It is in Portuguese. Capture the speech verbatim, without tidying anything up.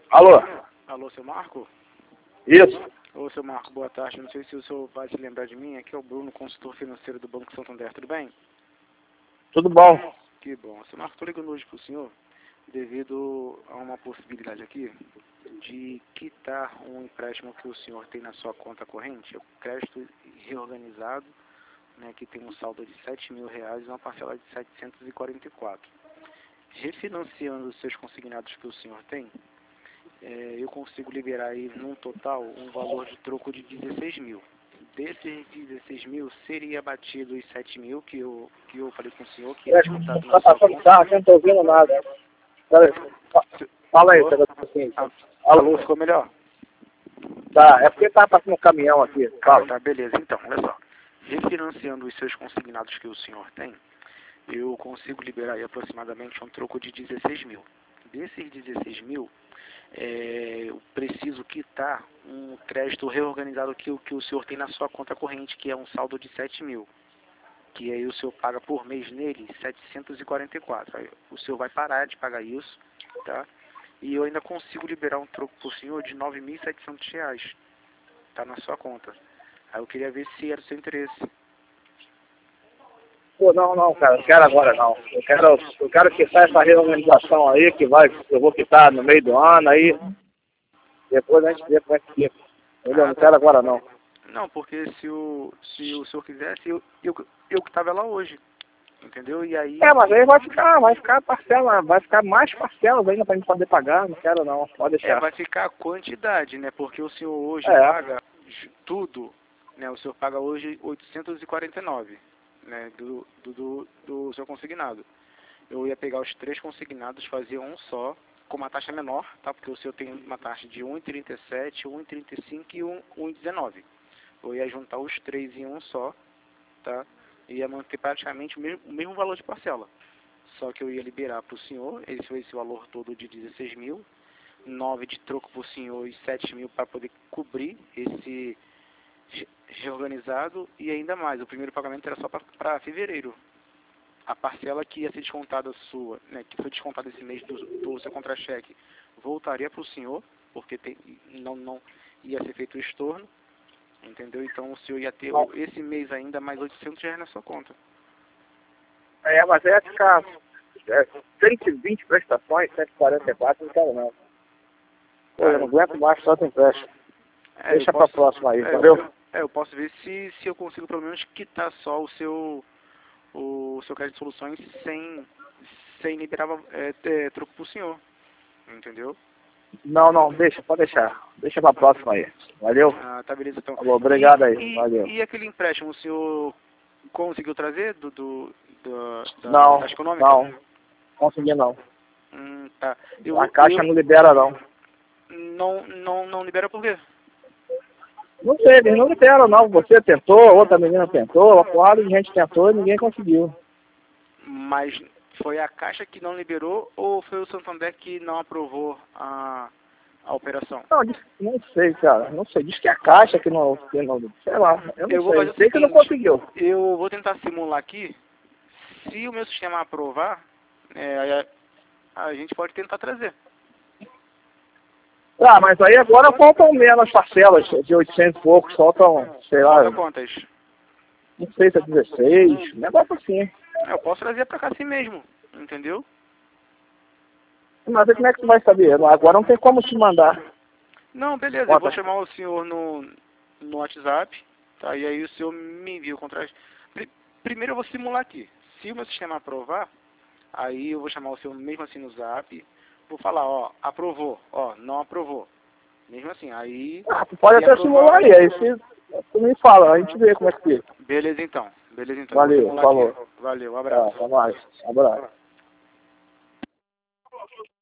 Alô? Alô, seu Marco? Isso. Ô, seu Marco, boa tarde. Não sei se o senhor vai se lembrar de mim. Aqui é o Bruno, consultor financeiro do Banco Santander. Tudo bem? Tudo bom? Que bom. Seu Marco, estou ligando hoje para o senhor devido a uma possibilidade aqui de quitar um empréstimo que o senhor tem na sua conta corrente. É um crédito reorganizado, né, que tem um saldo de sete mil reais e uma parcela de setecentos e quarenta e quatro. Refinanciando os seus consignados que o senhor tem, é, eu consigo liberar aí num total um valor de troco de dezesseis mil. Desses dezesseis mil seria abatido os sete mil que eu, que eu falei com o senhor que é descontado na Tá sua passando conta. carro, aqui não tô ouvindo nada. Pera aí. Fala aí, pera assim. Ah, Alô? alô, ficou melhor? Tá, é porque tá passando um caminhão aqui. Ah, Fala. tá, beleza. Então, olha só. Refinanciando os seus consignados que o senhor tem, eu consigo liberar aí aproximadamente um troco de dezesseis mil. Desses dezesseis mil, é, eu preciso quitar um crédito reorganizado que, o- que o senhor tem na sua conta corrente, que é um saldo de sete mil. Que aí o senhor paga por mês nele setecentos e quarenta e quatro. Aí o senhor vai parar de pagar isso, tá? E eu ainda consigo liberar um troco para o senhor de nove mil e setecentos reais. Tá na sua conta. Aí eu queria ver se era do seu interesse. Pô, não, não, cara, não quero agora não. Eu quero, eu quero quitar essa reorganização aí, que vai, eu vou quitar no meio do ano aí. Depois a gente vê como é que fica. Entendeu? Ah, Não tá. quero agora não. Não, porque se o, se o senhor quisesse, eu, eu, eu que estava lá hoje. Entendeu? E aí... É, mas aí vai ficar, vai ficar parcela, vai ficar mais parcelas ainda pra gente poder pagar. Não quero não, pode É, deixar. vai ficar a quantidade, né? Porque o senhor hoje É. paga j- tudo, né? O senhor paga hoje oitocentos e quarenta e nove, né? Do, do, do, do seu consignado. Eu ia pegar os três consignados, fazer um só, com uma taxa menor, tá? Porque o senhor tem uma taxa de um vírgula trinta e sete, um vírgula trinta e cinco e um vírgula dezenove. Eu ia juntar os três em um só, tá? E ia manter praticamente o mesmo, o mesmo valor de parcela. Só que eu ia liberar para o senhor esse, esse valor todo de dezesseis mil, nove de troco para o senhor e sete mil para poder cobrir esse re- reorganizado e ainda mais. O primeiro pagamento era só para fevereiro. A parcela que ia ser descontada sua, né, que foi descontada esse mês do, do seu contra-cheque, voltaria para o senhor, porque tem, não, não ia ser feito o estorno, entendeu? Então o senhor ia ter o- esse mês ainda mais oitocentos reais na sua conta. É, mas aí ia ficar é, cento e vinte prestações, cento e quarenta e quatro, não quero não. Pô, eu não aguento mais tanto empréstimo. É, Deixa eu pra posso, próxima aí, é, entendeu? eu, é, eu posso ver se, se eu consigo pelo menos quitar só o seu o seu crédito de soluções sem, sem liberar é, é, troco pro senhor, entendeu? Não, não, deixa, pode deixar. Deixa pra próxima aí. Valeu? Ah, tá, beleza, então. Alô, obrigado E, aí, e, valeu. e aquele empréstimo, o senhor conseguiu trazer do, do, do da, da Não, Caixa Econômica? não, consegui não. Hum, tá. A Eu, Caixa eu não libera não. não, não, não libera por quê? Não sei, eles não liberam não. Você tentou, outra menina tentou, uma porrada de gente tentou e ninguém conseguiu. Mas foi a Caixa que não liberou ou foi o Santander que não aprovou a, a operação? Não, diz- não sei, cara. Não sei. Diz que é a Caixa que não, que não. Sei lá. Eu não Eu vou sei. fazer o Sei que não seguinte, conseguiu. eu vou tentar simular aqui. Se o meu sistema aprovar, é, a, a gente pode tentar trazer. Ah, mas aí agora faltam menos parcelas, de oitocentos e poucos, faltam, sei lá, Falta quantas? não sei se é dezesseis, um negócio assim. Eu posso trazer pra cá assim mesmo, entendeu? Mas aí como é que tu vai saber? Agora não tem como te mandar. Não, beleza, eu vou Bota. chamar o senhor no, no WhatsApp, tá? E aí o senhor me envia o contrato. Pri- Primeiro eu vou simular aqui. Se o meu sistema aprovar, aí eu vou chamar o senhor mesmo assim no Zap, vou falar, ó, aprovou, ó, não aprovou. Mesmo assim, aí... Ah, tu pode se até aprovar, simular aí, aí se, tu me fala, a gente vê como é que fica. beleza então, beleza então. Eu vou Valeu, simular falou. aqui. Valeu, um Tá, abraço. até mais. Abraço.